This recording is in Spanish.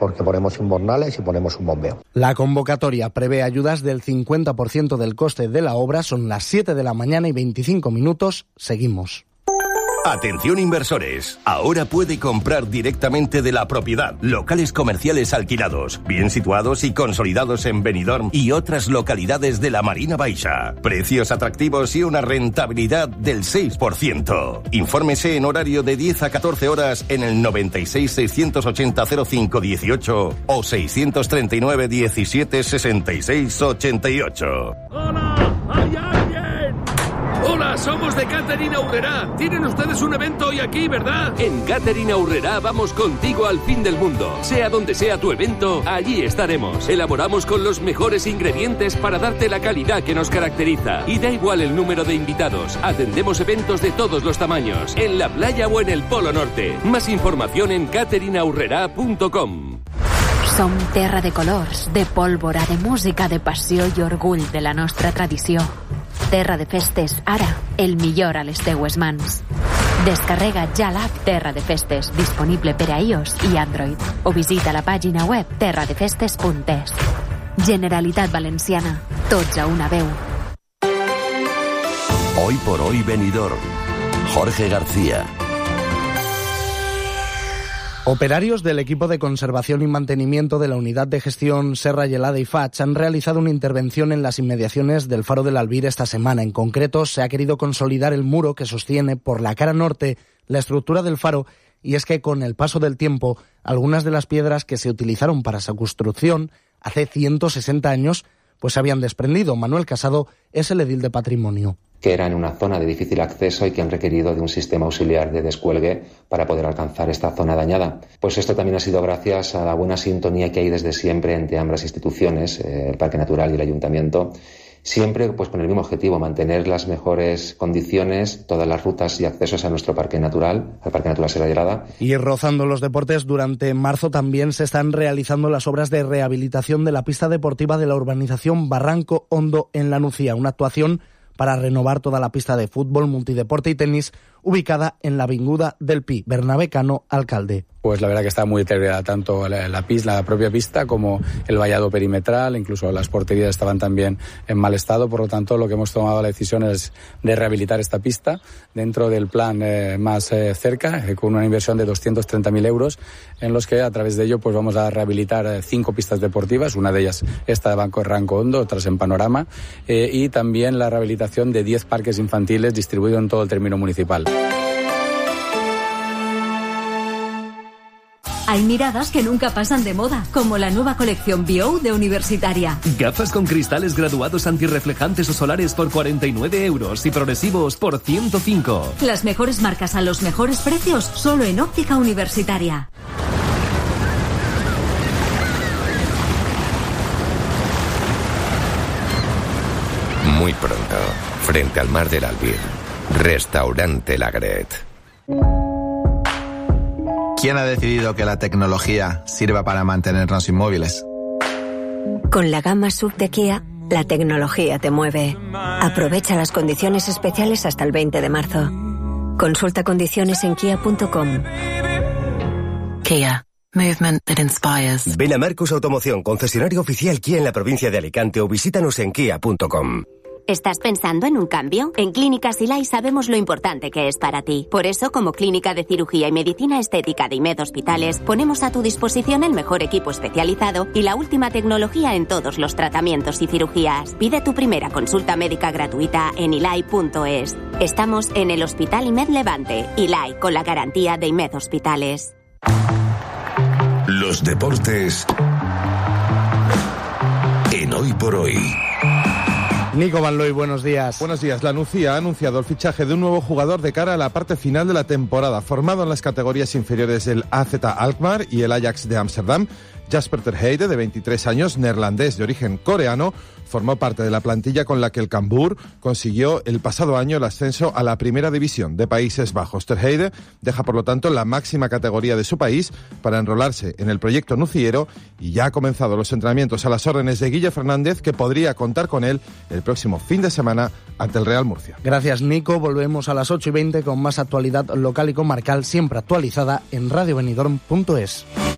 porque ponemos invernales y ponemos un bombeo. La convocatoria prevé ayudas del 50% del coste de la obra. Son las 7 de la mañana y 25 minutos. Seguimos. Atención inversores, ahora puede comprar directamente de la propiedad. Locales comerciales alquilados, bien situados y consolidados en Benidorm y otras localidades de la Marina Baixa. Precios atractivos y una rentabilidad del 6%. Infórmese en horario de 10 a 14 horas en el 96 680 05 18 o 639 17 66 88. ¡Hola! ¡Hay alguien! ¡Hola! Somos de Catering Aurrerá. Tienen ustedes un evento hoy aquí, ¿verdad? En Catering Aurrerá vamos contigo al fin del mundo. Sea donde sea tu evento, allí estaremos. Elaboramos con los mejores ingredientes para darte la calidad que nos caracteriza. Y da igual el número de invitados. Atendemos eventos de todos los tamaños, en la playa o en el Polo Norte. Más información en cateringaurrerà.com. Som terra de colors, de pólvora, de música, de passió i orgull de la nostra tradició. Terra de festes, ara, el millor a les teues mans. Descarrega ja l'app Terra de Festes, disponible per a iOS i Android, o visita la pàgina web terradefestes.es. Generalitat Valenciana, tots a una veu. Hoy por hoy Benidorm. Jorge García. Operarios del equipo de conservación y mantenimiento de la unidad de gestión Serra Gelada y Fach han realizado una intervención en las inmediaciones del Faro del Albir esta semana. En concreto, se ha querido consolidar el muro que sostiene por la cara norte la estructura del faro, y es que con el paso del tiempo, algunas de las piedras que se utilizaron para su construcción hace 160 años pues se habían desprendido. Manuel Casado es el edil de Patrimonio. Que eran en una zona de difícil acceso y que han requerido de un sistema auxiliar de descuelgue para poder alcanzar esta zona dañada. Pues esto también ha sido gracias a la buena sintonía que hay desde siempre entre ambas instituciones, el Parque Natural y el Ayuntamiento, siempre pues con el mismo objetivo, mantener las mejores condiciones, todas las rutas y accesos a nuestro Parque Natural, al Parque Natural Serra Gelada. Y rozando los deportes, durante marzo también se están realizando las obras de rehabilitación de la pista deportiva de la urbanización Barranco Hondo en La Nucía, una actuación para renovar toda la pista de fútbol, multideporte y tenis ubicada en la Avinguda del Pi. Bernabé Cano, alcalde. Pues la verdad que está muy deteriorada tanto la propia pista como el vallado perimetral, incluso las porterías estaban también en mal estado, por lo tanto lo que hemos tomado la decisión es de rehabilitar esta pista dentro del plan más cerca, con una inversión de 230.000 euros, en los que a través de ello pues vamos a rehabilitar 5 pistas deportivas, una de ellas esta de Barranco Hondo, otras en Panorama, y también la rehabilitación de 10 parques infantiles distribuidos en todo el término municipal. Hay miradas que nunca pasan de moda, como la nueva colección Bio de Universitaria. Gafas con cristales graduados antirreflejantes o solares por 49 euros y progresivos por 105. Las mejores marcas a los mejores precios, solo en Óptica Universitaria. Muy pronto, frente al mar del Albir, Restaurante Lagret. ¿Quién ha decidido que la tecnología sirva para mantenernos inmóviles? Con la gama SUV de Kia, la tecnología te mueve. Aprovecha las condiciones especiales hasta el 20 de marzo. Consulta condiciones en kia.com. Kia. Movement that inspires. Ven a Marcus Automoción, concesionario oficial Kia en la provincia de Alicante, o visítanos en kia.com. ¿Estás pensando en un cambio? En Clínica Silay sabemos lo importante que es para ti. Por eso, como Clínica de Cirugía y Medicina Estética de IMED Hospitales, ponemos a tu disposición el mejor equipo especializado y la última tecnología en todos los tratamientos y cirugías. Pide tu primera consulta médica gratuita en ilay.es. Estamos en el Hospital IMED Levante. Ilay, con la garantía de IMED Hospitales. Los deportes en Hoy por Hoy. Nico Van Looy, buenos días. Buenos días. La Nucía ha anunciado el fichaje de un nuevo jugador de cara a la parte final de la temporada. Formado en las categorías inferiores del AZ Alkmaar y el Ajax de Ámsterdam, Jasper ter Heide, de 23 años, neerlandés de origen coreano, formó parte de la plantilla con la que el Cambuur consiguió el pasado año el ascenso a la primera división de Países Bajos. Ter Heide deja, por lo tanto, la máxima categoría de su país para enrolarse en el proyecto nuciero y ya ha comenzado los entrenamientos a las órdenes de Guille Fernández, que podría contar con él el próximo fin de semana ante el Real Murcia. Gracias, Nico. Volvemos a las 8:20 con más actualidad local y comarcal, siempre actualizada en radiobenidorm.es.